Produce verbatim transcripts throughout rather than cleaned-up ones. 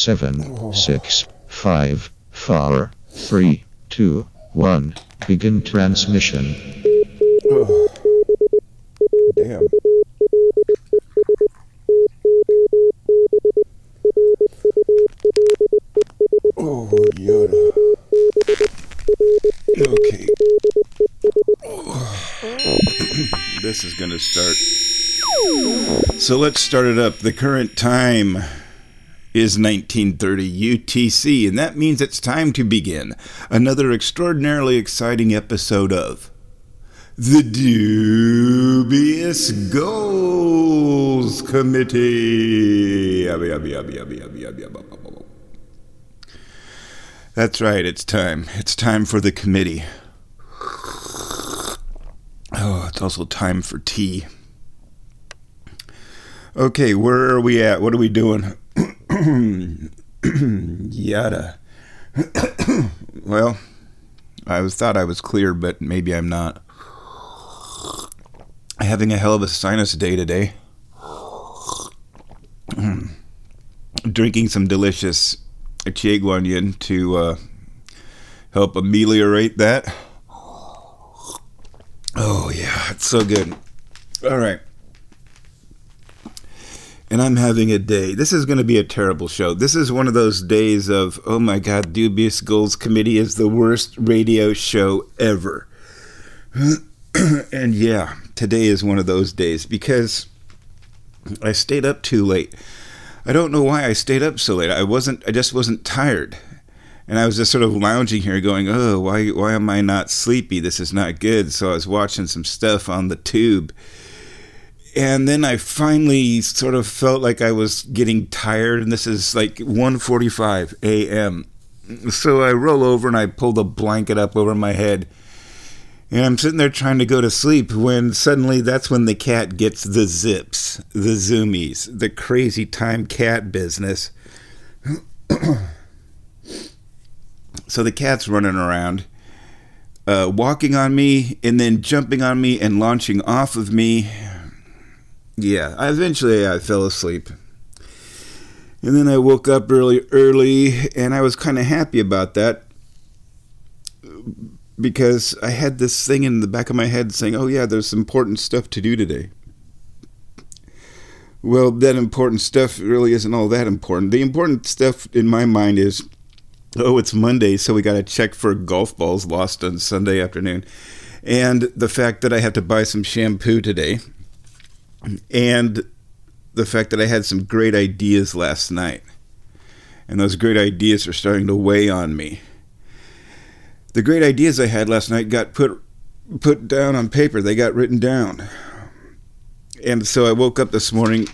seven, six, five, four, three, two, one. Begin transmission. Oh, damn. Oh, Yoda. Okay. This is gonna start. So let's start it up. The current time is nineteen thirty U T C, and that means it's time to begin another extraordinarily exciting episode of The Dubious Goals Committee. That's right, it's time. It's time for the committee. Oh, it's also time for tea. Okay, where are we at? What are we doing? Yada. Well, I was thought I was clear, but maybe I'm not. Having a hell of a sinus day today. Drinking some delicious Chieguanyin to uh, help ameliorate that. Oh yeah, it's so good. All right. And I'm having a day. This is going to be a terrible show. This is one of those days of, oh my God, Dubious Goals Committee is the worst radio show ever. And yeah, today is one of those days because I stayed up too late. I don't know why I stayed up so late. I wasn't, I just wasn't tired. And I was just sort of lounging here going, oh, why, why am I not sleepy? This is not good. So I was watching some stuff on the tube. And then I finally sort of felt like I was getting tired, and this is like one forty-five a.m. So I roll over and I pull the blanket up over my head, and I'm sitting there trying to go to sleep when suddenly that's when the cat gets the zips, the zoomies, the crazy time cat business. So the cat's running around, uh, walking on me, and then jumping on me and launching off of me. Yeah, I eventually I fell asleep. And then I woke up really early, and I was kind of happy about that because I had this thing in the back of my head saying, oh yeah, there's some important stuff to do today. Well, that important stuff really isn't all that important. The important stuff in my mind is, oh, it's Monday, so we got to check for golf balls lost on Sunday afternoon. And the fact that I have to buy some shampoo today. And the fact that I had some great ideas last night. And those great ideas are starting to weigh on me. The great ideas I had last night got put put down on paper. They got written down. And so I woke up this morning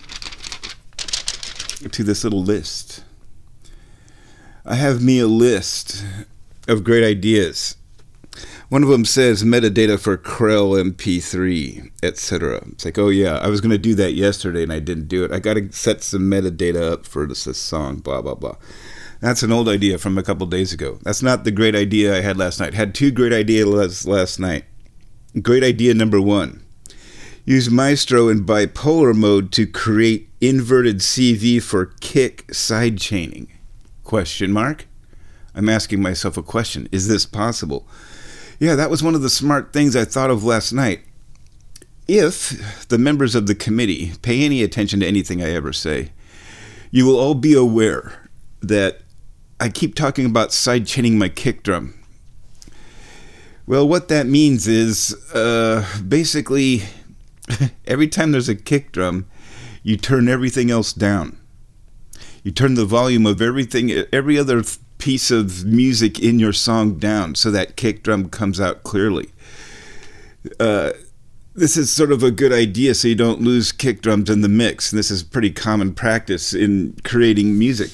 to this little list. I have me a list of great ideas. One of them says metadata for Krell M P three, et cetera. It's like, oh yeah, I was going to do that yesterday and I didn't do it. I got to set some metadata up for this, this song, blah, blah, blah. That's an old idea from a couple days ago. That's not the great idea I had last night. Had two great ideas last night. Great idea number one. Use Maestro in bipolar mode to create inverted C V for kick sidechaining. Question mark? I'm asking myself a question. Is this possible? Yeah, that was one of the smart things I thought of last night. If the members of the committee pay any attention to anything I ever say, you will all be aware that I keep talking about sidechaining my kick drum. Well, what that means is uh, basically every time there's a kick drum, you turn everything else down. You turn the volume of everything, every other piece of music in your song down so that kick drum comes out clearly. Uh, this is sort of a good idea so you don't lose kick drums in the mix. And this is pretty common practice in creating music.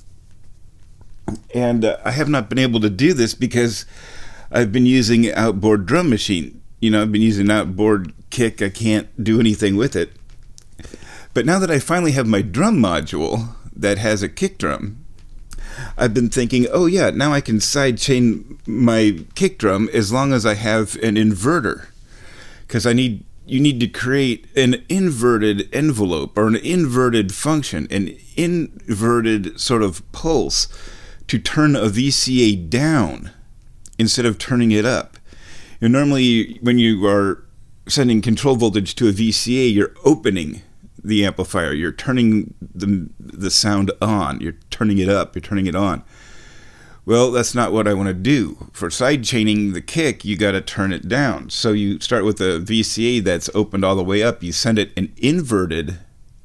And uh, I have not been able to do this because I've been using outboard drum machine. You know, I've been using outboard kick. I can't do anything with it. But now that I finally have my drum module that has a kick drum, I've been thinking, oh yeah, now I can sidechain my kick drum as long as I have an inverter. Because I need you need to create an inverted envelope or an inverted function, an inverted sort of pulse to turn a V C A down instead of turning it up. And normally when you are sending control voltage to a V C A, you're opening the amplifier. You're turning the, the sound on. You're turning it up. You're turning it on. Well, that's not what I want to do. For side chaining the kick, you got to turn it down. So you start with a V C A that's opened all the way up. You send it an inverted,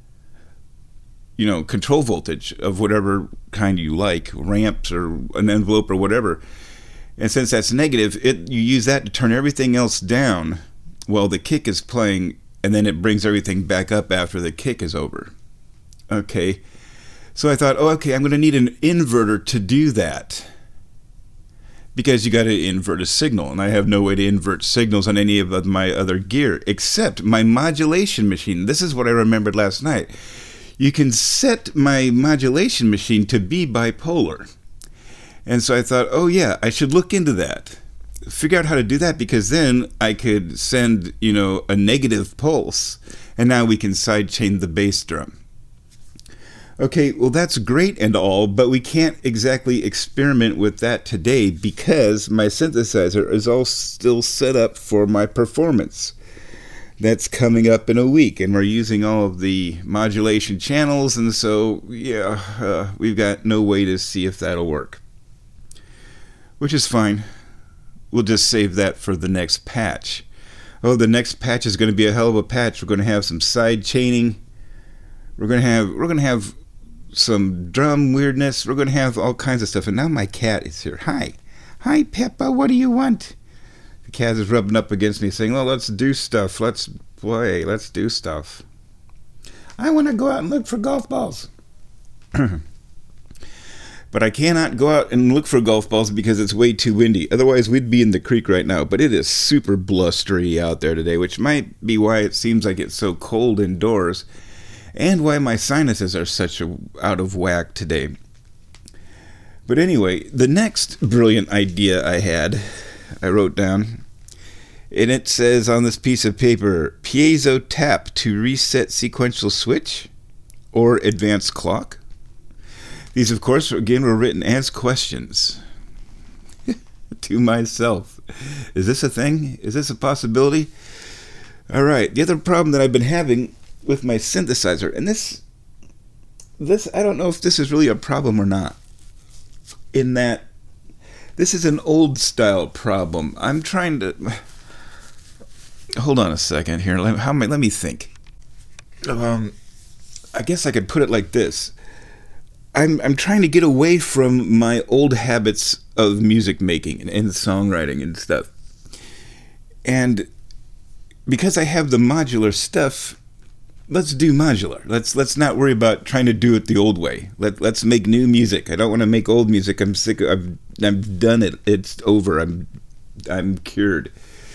you know, control voltage of whatever kind you like, ramps or an envelope or whatever. And since that's negative, it you use that to turn everything else down while the kick is playing, and then it brings everything back up after the kick is over. Okay. So I thought, oh, okay, I'm going to need an inverter to do that, because you got to invert a signal, and I have no way to invert signals on any of my other gear except my modulation machine. This is what I remembered last night. You can set my modulation machine to be bipolar. And so I thought, oh yeah, I should look into that. Figure out how to do that, because then I could send, you know, a negative pulse, and now we can sidechain the bass drum. Okay, well, that's great and all, but we can't exactly experiment with that today because my synthesizer is all still set up for my performance. That's coming up in a week, and we're using all of the modulation channels, and so, yeah, uh, we've got no way to see if that'll work. Which is fine. We'll just save that for the next patch. Oh, the next patch is going to be a hell of a patch. We're going to have some side chaining. We're going to have, we're going to have some drum weirdness. We're going to have all kinds of stuff. And now my cat is here. Hi. Hi, Peppa. What do you want? The cat is rubbing up against me saying, well, let's do stuff. Let's play. Let's do stuff. I want to go out and look for golf balls. But I cannot go out and look for golf balls because it's way too windy. Otherwise, we'd be in the creek right now. But it is super blustery out there today, which might be why it seems like it's so cold indoors, and why my sinuses are such a, out of whack today. But anyway, the next brilliant idea I had, I wrote down, and it says on this piece of paper, piezo tap to reset sequential switch or advanced clock. These, of course, again, were written as questions to myself. Is this a thing? Is this a possibility? All right. The other problem that I've been having with my synthesizer, and this, this, I don't know if this is really a problem or not, in that this is an old style problem. I'm trying to, hold on a second here. Let, how, let me think. Um, I guess I could put it like this. I'm I'm trying to get away from my old habits of music making and, and songwriting and stuff. And because I have the modular stuff, let's do modular. Let's let's not worry about trying to do it the old way. Let let's make new music. I don't want to make old music. I'm sick of, I've I've done it. It's over. I'm I'm cured.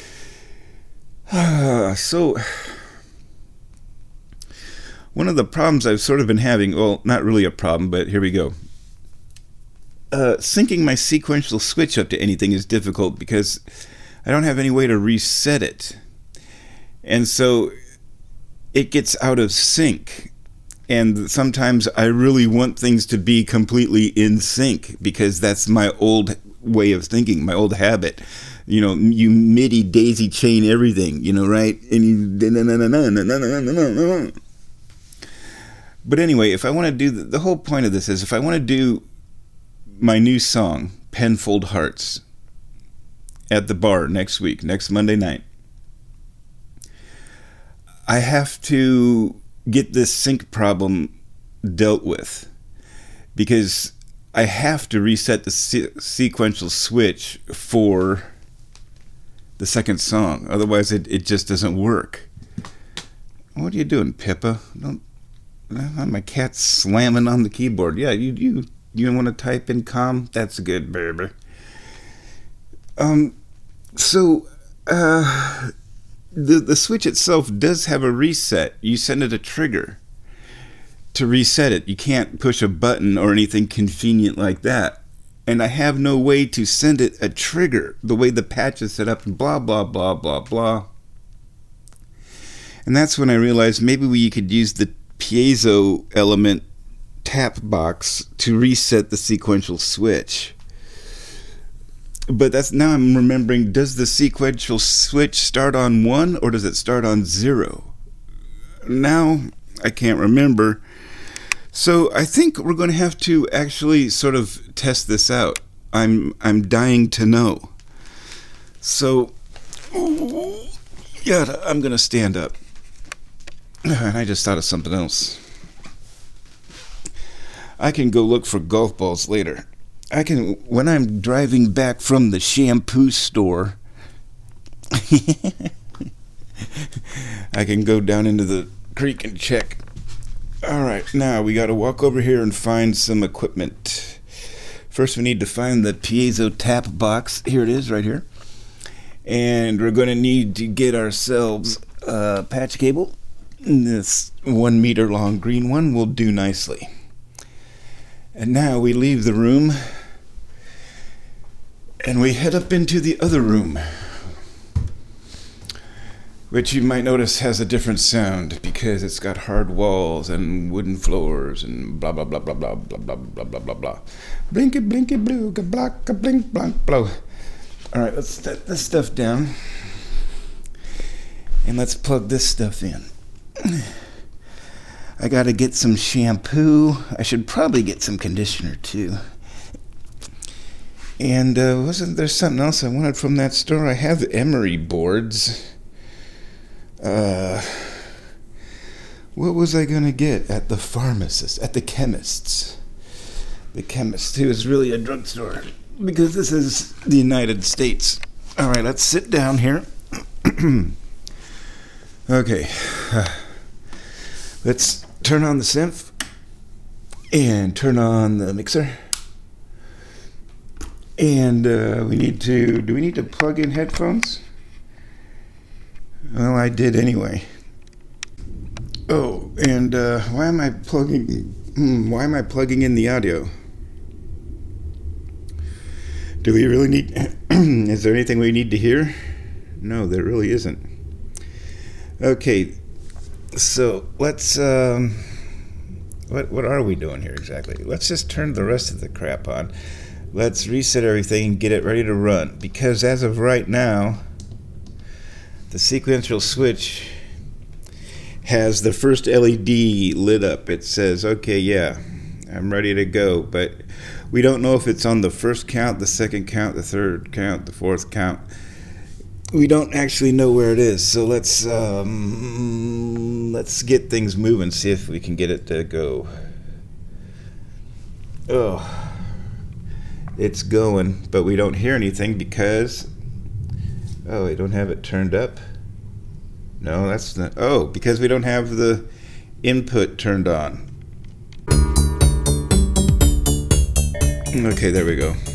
so One of the problems I've sort of been having, well, not really a problem, but here we go. Uh, syncing my sequential switch up to anything is difficult because I don't have any way to reset it. And so it gets out of sync. And sometimes I really want things to be completely in sync because that's my old way of thinking, my old habit. You know, you MIDI daisy chain everything, you know, right? And you... But anyway, if I want to do, the, the whole point of this is if I want to do my new song, Penfold Hearts, at the bar next week, next Monday night, I have to get this sync problem dealt with because I have to reset the se- sequential switch for the second song. Otherwise, it, it just doesn't work. What are you doing, Pippa? Don't... My cat's slamming on the keyboard. Yeah, you you you want to type in calm? That's good, baby. Um, so uh, the the switch itself does have a reset. You send it a trigger to reset it. You can't push a button or anything convenient like that. And I have no way to send it a trigger the way the patch is set up. And blah blah blah blah blah. And that's when I realized maybe we could use the piezo element tap box to reset the sequential switch. But that's now I'm remembering, does the sequential switch start on one or does it start on zero? Now I can't remember. So I think we're going to have to actually sort of test this out. I'm I'm dying to know. So yeah, I'm going to stand up. And I just thought of something else. I can go look for golf balls later. I can, when I'm driving back from the shampoo store, I can go down into the creek and check. All right, now we got to walk over here and find some equipment. First, we need to find the piezo tap box. Here it is, right here. And we're going to need to get ourselves a patch cable. This one meter long green one will do nicely. And now we leave the room and we head up into the other room, which you might notice has a different sound because it's got hard walls and wooden floors and blah blah blah blah blah blah blah blah blah blah blah. Blinky blinky blue, ka block, ka blink blank blow. All right, let's set this stuff down and let's plug this stuff in. I gotta get some shampoo. I should probably get some conditioner too. And uh, wasn't there something else I wanted from that store? I have emery boards. Uh, what was I gonna get at the pharmacist, at the chemist's? The chemist, who is really a drugstore, because this is the United States. All right, let's sit down here. Okay. Uh, let's turn on the synth and turn on the mixer. And uh, we need to, do we need to plug in headphones? Well, I did anyway. Oh, and uh, why am I plugging, hmm, why am I plugging in the audio? Do we really need, is there anything we need to hear? No, there really isn't. Okay, so let's, um, what what are we doing here exactly? Let's just turn the rest of the crap on. Let's reset everything and get it ready to run. Because as of right now, the sequential switch has the first L E D lit up. It says, okay, yeah, I'm ready to go. But we don't know if it's on the first count, the second count, the third count, the fourth count. We don't actually know where it is, so let's um, let's get things moving, see if we can get it to go. Oh, it's going, but we don't hear anything because, oh, we don't have it turned up. No, that's not, oh, because we don't have the input turned on. Okay, there we go.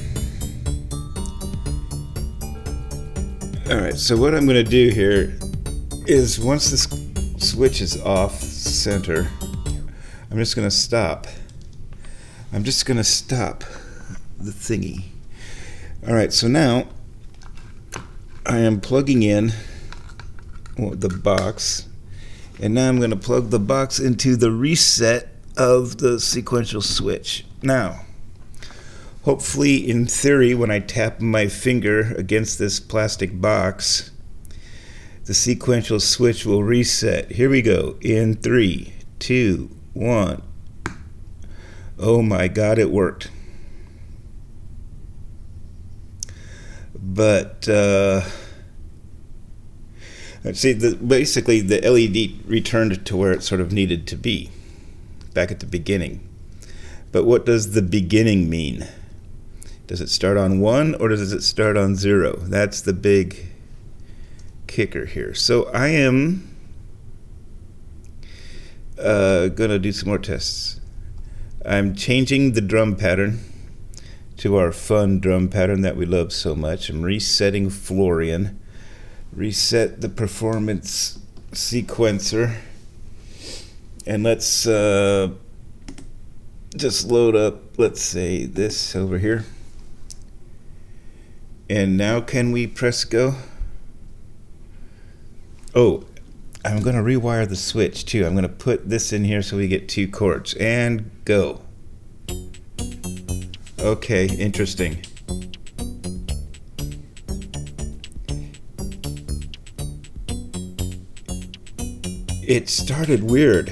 Alright, so what I'm going to do here is once this switch is off center, I'm just going to stop. I'm just going to stop the thingy. Alright, so now I am plugging in the box, and now I'm going to plug the box into the reset of the sequential switch. Now, hopefully, in theory, when I tap my finger against this plastic box, the sequential switch will reset. Here we go. In three, two, one. Oh my God, it worked. But, uh, let's see, the, basically the L E D returned to where it sort of needed to be, back at the beginning. But what does the beginning mean? Does it start on one or does it start on zero? That's the big kicker here. So I am uh, going to do some more tests. I'm changing the drum pattern to our fun drum pattern that we love so much. I'm resetting Florian. Reset the performance sequencer. And let's uh, just load up, let's say, this over here. And now can we press go? Oh, I'm going to rewire the switch too. I'm going to put this in here so we get two chords. And go. Okay, interesting. It started weird.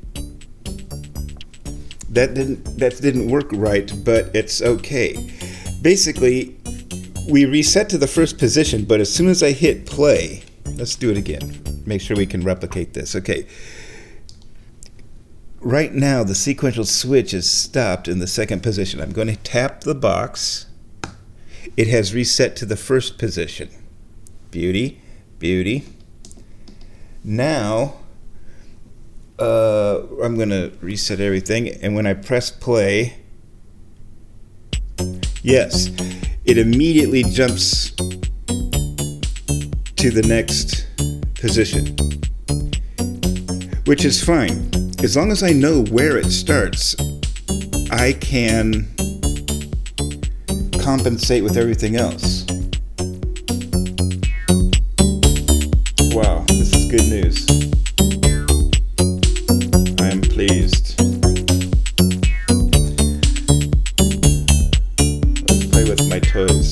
That didn't that didn't work right, but it's okay. Basically, we reset to the first position, but as soon as I hit play, let's do it again. Make sure we can replicate this. Okay. Right now, the sequential switch is stopped in the second position. I'm going to tap the box. It has reset to the first position. Beauty, beauty. Now, uh, I'm going to reset everything, and when I press play, yes, it immediately jumps to the next position, which is fine. As long as I know where it starts, I can compensate with everything else. Wow, this is good news. I am pleased. Let's play with my toys.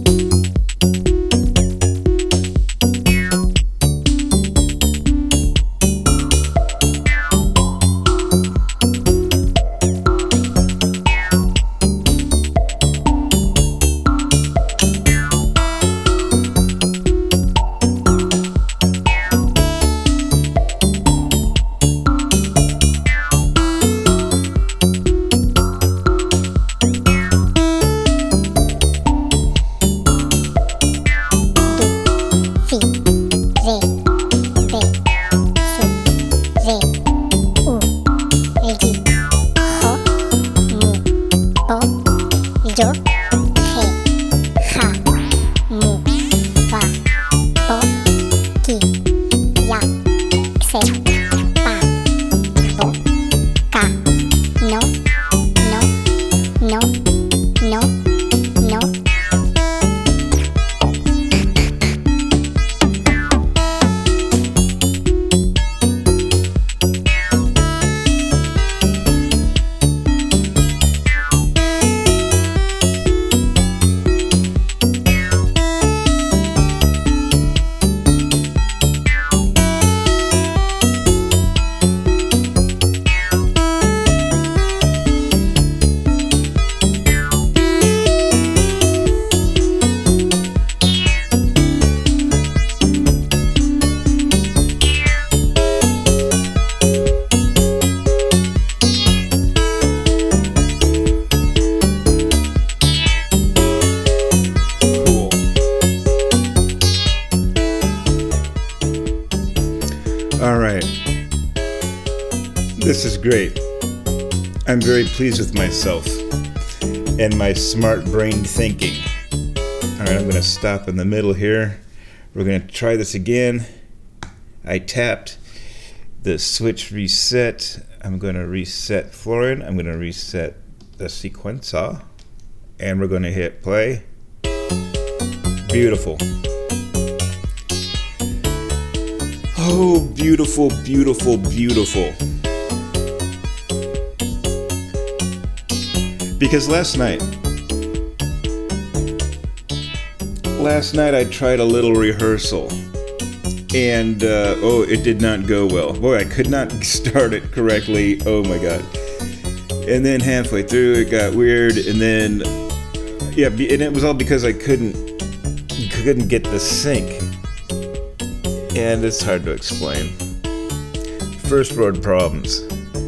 This is great. I'm very pleased with myself and my smart brain thinking. All right, I'm going to stop in the middle here. We're going to try this again. I tapped the switch reset. I'm going to reset Florian. I'm going to reset the sequencer. And we're going to hit play. Beautiful. Oh, beautiful, beautiful, beautiful. Because last night, last night I tried a little rehearsal, and uh, oh, it did not go well. Boy, I could not start it correctly. Oh my God! And then halfway through, it got weird, and then yeah, and it was all because I couldn't couldn't get the sync, and it's hard to explain. First world problems.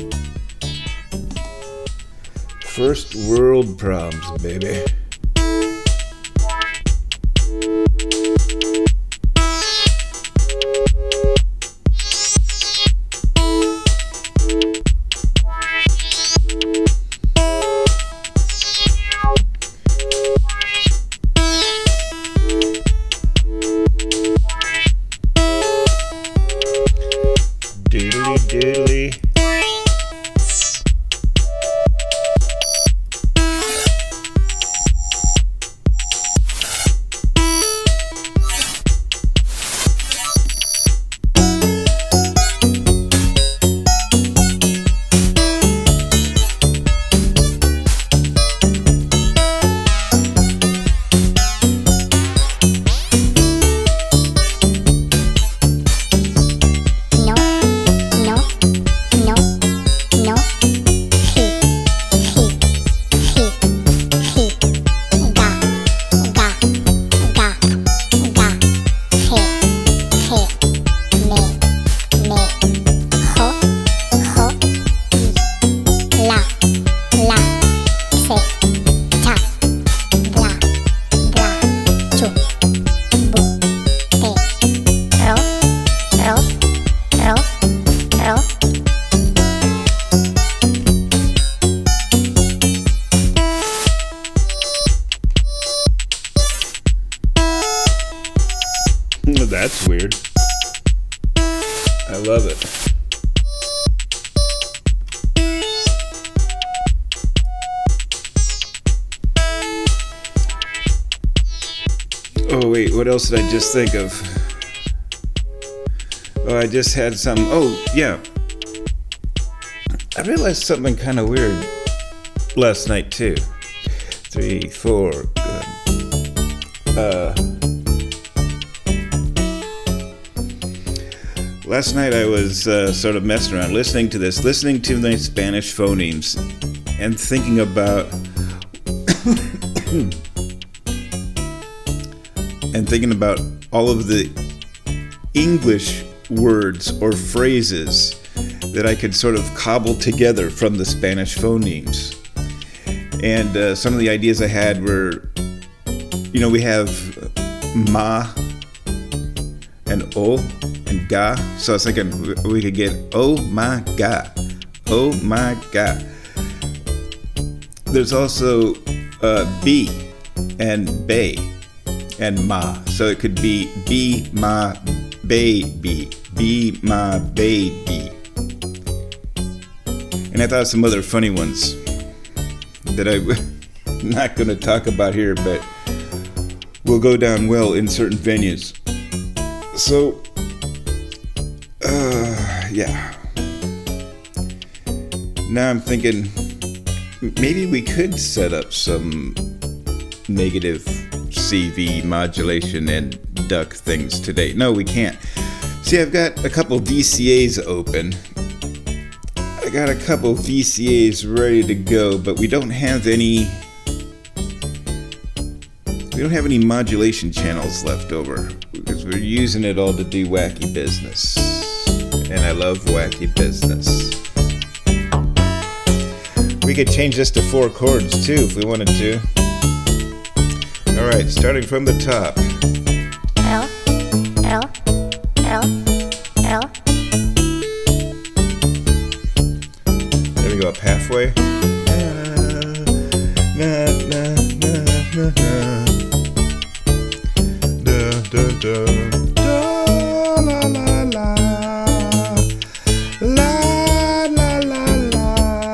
First world problems, baby. Doodly doodly. that's weird. I love it. Oh, wait, what else did I just think of? Oh, I just had some. Oh, yeah. I realized something kind of weird last night, too. Three, four, good. Uh, last night I was uh, sort of messing around, listening to this, listening to the Spanish phonemes, and thinking about and thinking about all of the English words or phrases that I could sort of cobble together from the Spanish phonemes. And uh, some of the ideas I had were, you know, we have ma and o and ga. So I was thinking we could get oh my god, oh my god. There's also uh, b and bay and ma. So it could be be my baby, be my baby. And I thought of some other funny ones that I'm not going to talk about here, but will go down well in certain venues. So, uh, yeah. Now I'm thinking maybe we could set up some negative C V modulation and duck things today. No, we can't. See, I've got a couple V C As open. I got a couple V C As ready to go, but we don't have any we don't have any modulation channels left over because we're using it all to do wacky business. And I love wacky business. We could change this to four chords too if we wanted to. Alright, starting from the top. L, L, L, L. There we go, up halfway. Na, na, na, na, na. Da, da, da. Da, la, la, la. La, la, la, la.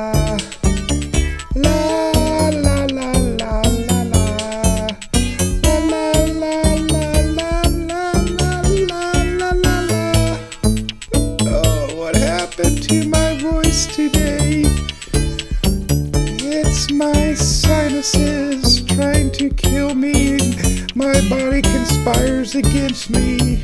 La, la, la, la, la, la. La, la, la, la, la, la, la, la, la. Oh, what happened to my voice today? It's my sinuses trying to kill me. My body conspires against me.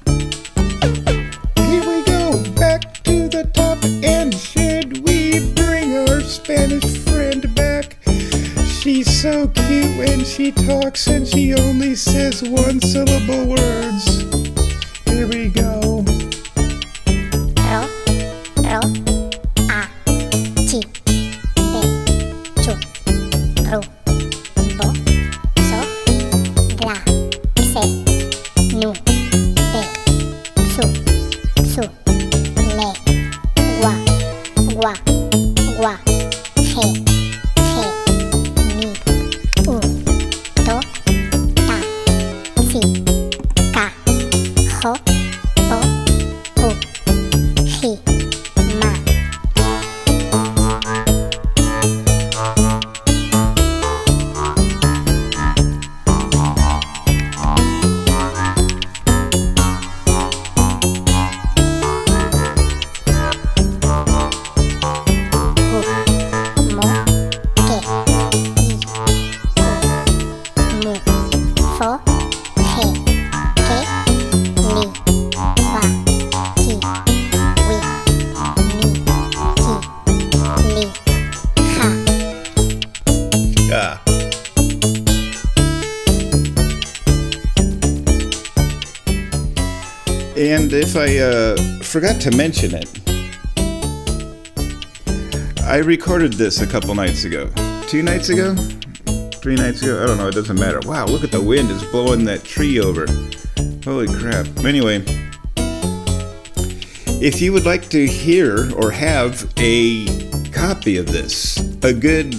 Here we go, back to the top. And should we bring our Spanish friend back? She's so cute when she talks and she only says one syllable words. Here we go. L, L, A, T, B, Chu, Ru, Bo, So, Gla, Se, Nu, De, Su, Su, Le, Gua, Gua, Gua, Ge, Ge, Mi, U, Do, Ta, Si, Ca, Jo, Bo, U, Ji, Ma. Ah. And if I uh, forgot to mention it, I recorded this a couple nights ago. Two nights ago? Three nights ago? I don't know, it doesn't matter. Wow, look at the wind, it's blowing that tree over. Holy crap. Anyway, if you would like to hear or have a copy of this, a good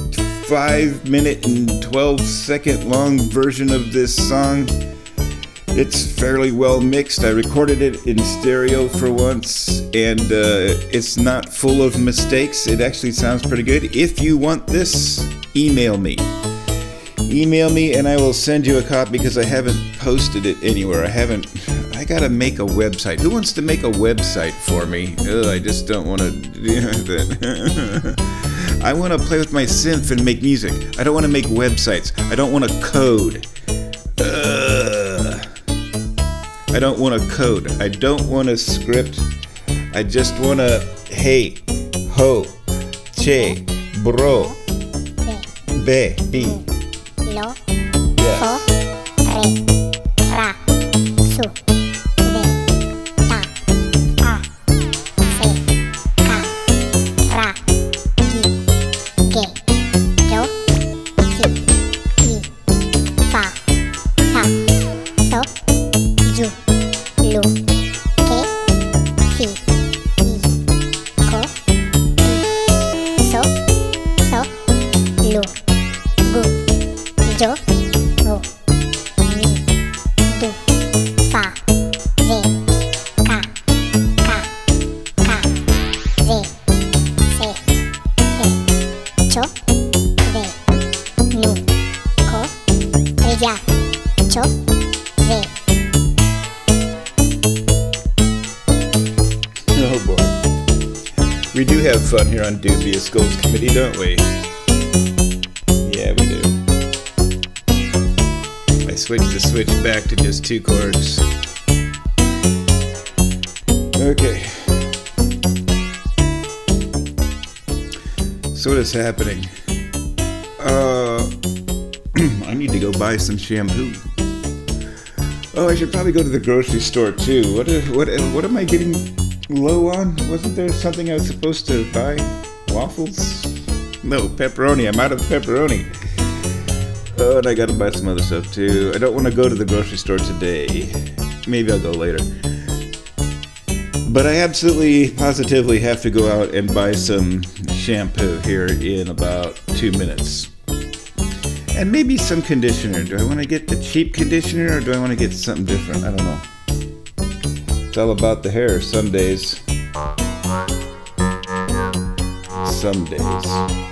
five minute and twelve second long version of this song, It's fairly well mixed. I recorded it in stereo for once, and uh, it's not full of mistakes. It actually sounds pretty good. If you want this, email me. Email me and I will send you a copy because I haven't posted it anywhere. I haven't... I gotta make a website. Who wants to make a website for me? Ugh, I just don't want to do that. I want to play with my synth and make music. I don't want to make websites. I don't want to code. Ugh. I don't want to code. I don't want to script. I just want to hey, ho, che, bro, be, be. Lo, Yes. fo, re, ra, su, de, ta, a, se, ca, ra, di, ge, do, si, li, fa, ta, so, ju, lu, ke, si, i, ko, i, so, so, lu, gu, jo, ro, mi, du, fa, ve, ka, ka, ka, ve, se, he, cho, ve, nu, ko, ya, cho, ve. Oh boy. We do have fun here on Dubious Goals Committee, don't we? Yeah, we do. I switched the switch back to just two chords. Okay. So what is happening? Uh, I need to go buy some shampoo. Oh, I should probably go to the grocery store too. What what what am I getting low on? Wasn't there something I was supposed to buy? Waffles? No, pepperoni. I'm out of pepperoni. Oh, and I gotta buy some other stuff too. I don't want to go to the grocery store today. Maybe I'll go later. But I absolutely, positively have to go out and buy some shampoo here in about two minutes. And maybe some conditioner. Do I want to get the cheap conditioner or do I want to get something different? I don't know. It's all about the hair some days. Some days.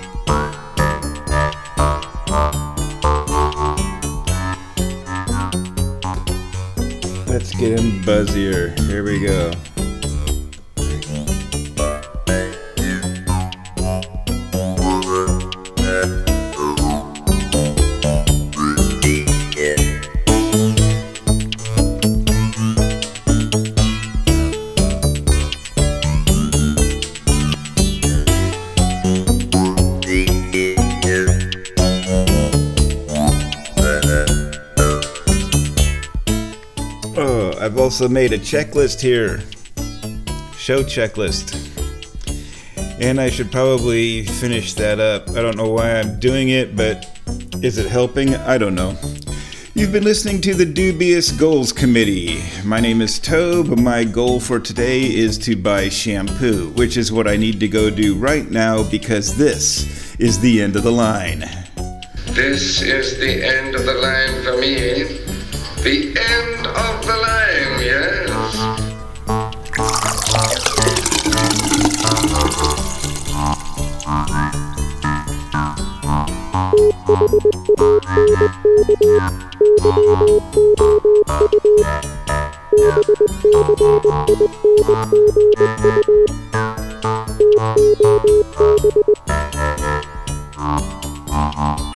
Let's get him buzzier. Here we go. Oh, I've also made a checklist here. Show checklist. And I should probably finish that up. I don't know why I'm doing it, but is it helping? I don't know. You've been listening to the Dubious Goals Committee. My name is Tobe. My goal for today is to buy shampoo, which is what I need to go do right now because this is the end of the line. This is the end of the line for me. The end of the line, yes?